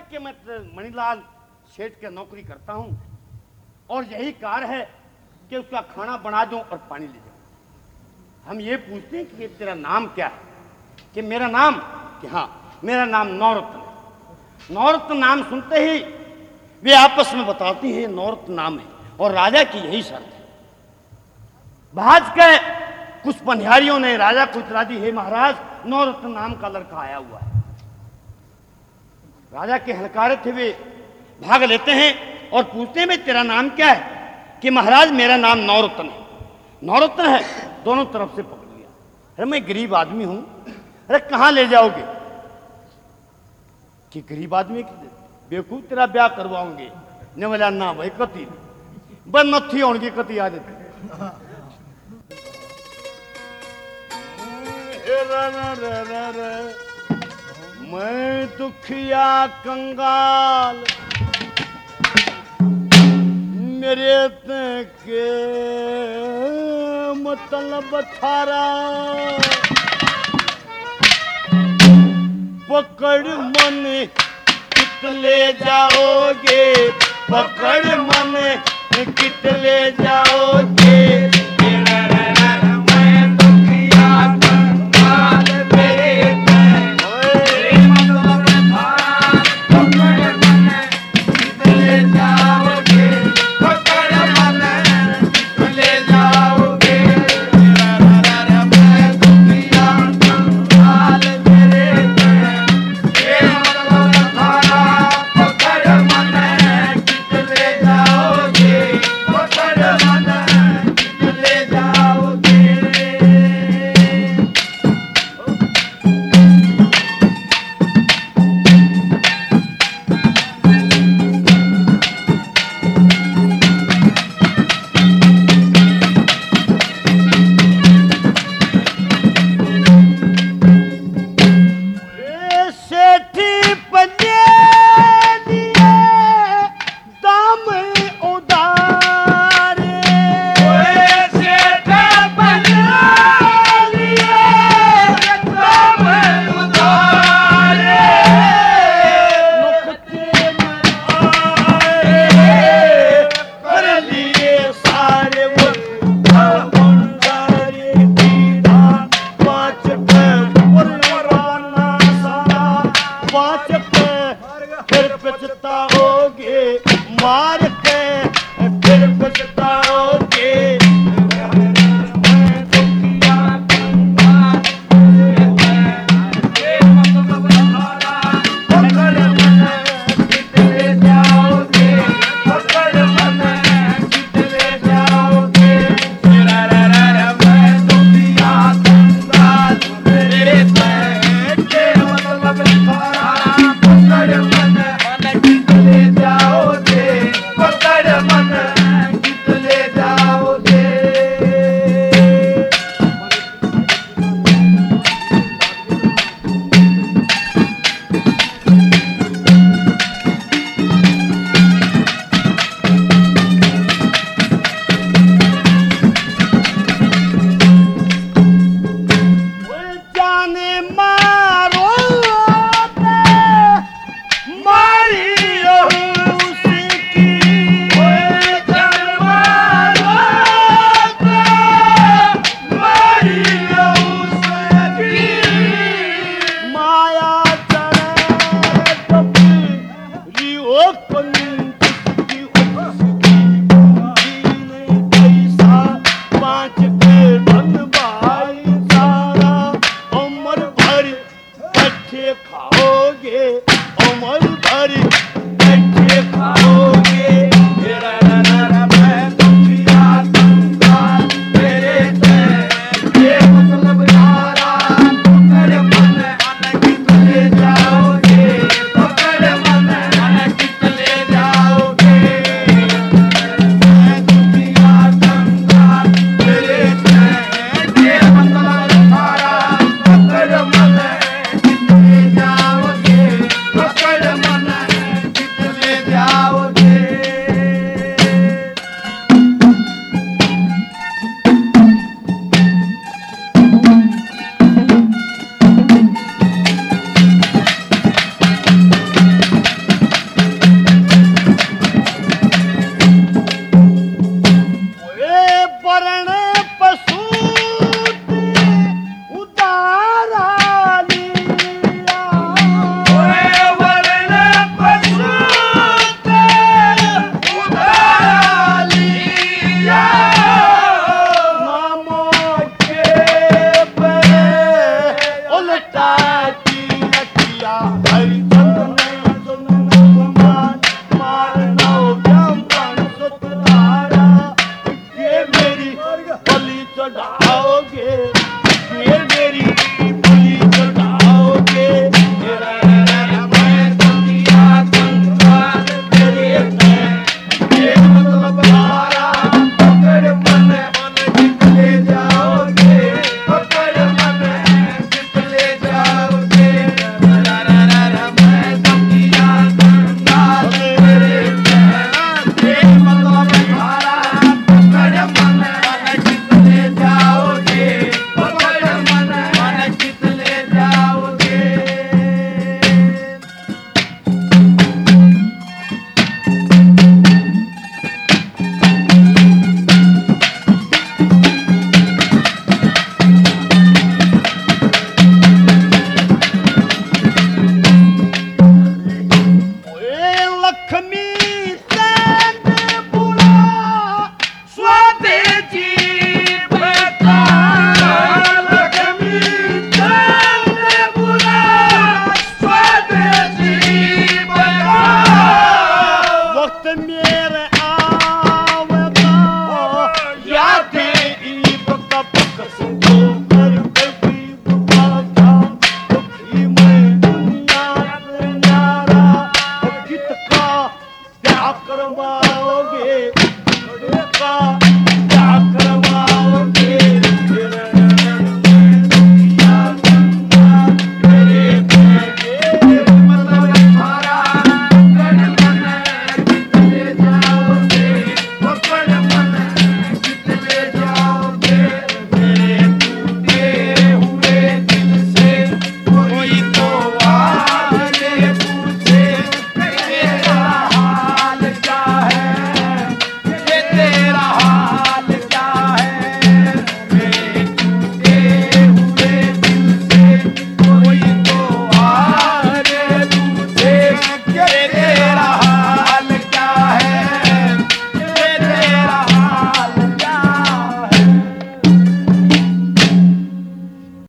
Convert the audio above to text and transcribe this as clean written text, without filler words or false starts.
कि मैं मणिलाल सेठ के नौकरी करता हूं और यही कार्य है कि उसका खाना बना दूं और पानी ले जाऊं। हम ये पूछते हैं कि तेरा नाम क्या है? कि मेरा नाम, कि हाँ मेरा नाम नौरत्न है। नौरत्न नाम सुनते ही वे आपस में बताती हैं नौरत्न नाम है और राजा की यही शर्त है। भाज के कुछ पनिहारियों ने राजा को इतला दी, हे महाराज नौरत्न नाम का लड़का आया हुआ है। राजा के हलकारे थे वे भाग लेते हैं और पूछते हैं तेरा नाम क्या है? कि महाराज मेरा नाम नौरत्न है। नौरत्न है, दोनों तरफ से पकड़ लिया। अरे मैं गरीब आदमी हूं, अरे कहां ले जाओगे? कि गरीब आदमी बेवकूफ तेरा ब्याह करवाओगे ने बोला ना भाई कति बन नथी होगी कति आ देती। मैं दुखिया कंगाल मेरे के मतलब थारा पकड़ मन कित ले जाओगे, पकड़ मन कित ले जाओगे। पकड़